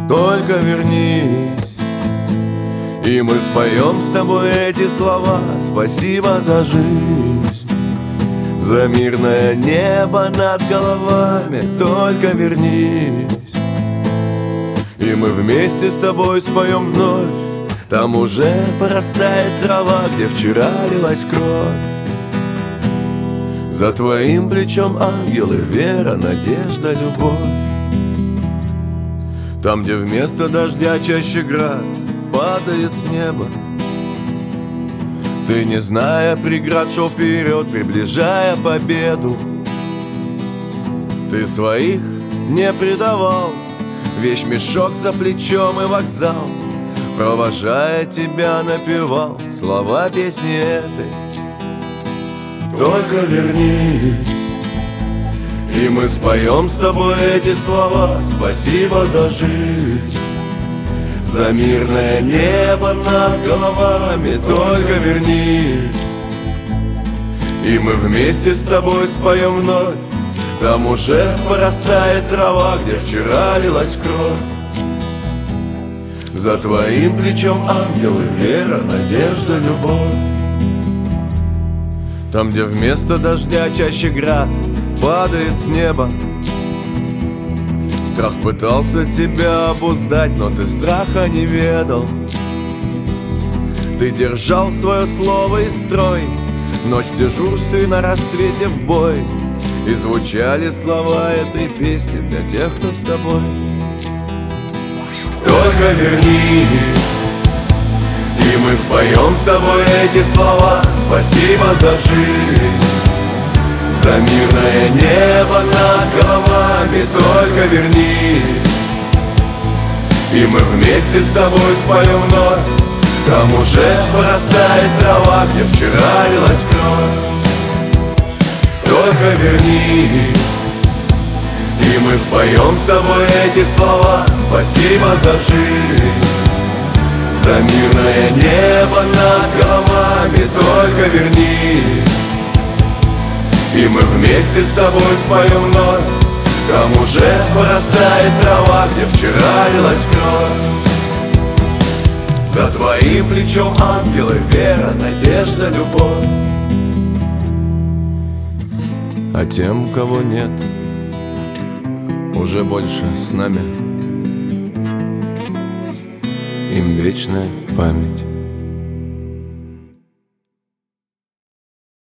только вернись. И мы споем с тобой эти слова: спасибо за жизнь, за мирное небо над головами, только вернись. И мы вместе с тобой споем вновь: там уже порастает трава, где вчера лилась кровь. За твоим плечом ангелы, вера, надежда, любовь. Там, где вместо дождя чаще град падает с неба, ты, не зная преград, шел вперед, приближая победу. Ты своих не предавал, вещмешок за плечом и вокзал, провожая тебя, напевал слова песни этой: только вернись. И мы споем с тобой эти слова: спасибо за жизнь, за мирное небо над головами, только вернись. И мы вместе с тобой споем вновь: там уже порастает трава, где вчера лилась кровь. За твоим плечом ангелы, вера, надежда, любовь. Там, где вместо дождя чаще град падает с неба, страх пытался тебя обуздать, но ты страха не ведал. Ты держал свое слово и строй, ночь в дежурстве, на рассвете в бой. И звучали слова этой песни для тех, кто с тобой. Только вернись. И мы споем с тобой эти слова: спасибо за жизнь, за мирное небо над головами, только вернись. И мы вместе с тобой споем вновь: там уже порастает трава, где вчера лилась кровь. Только вернись. И мы споем с тобой эти слова: спасибо за жизнь, за мирное небо над головами, только вернись. И мы вместе с тобой споем вновь: там уже порастает трава, где вчера лилась кровь. За твоим плечом ангелы, вера, надежда, любовь. А тем, кого нет уже больше с нами, им вечная память.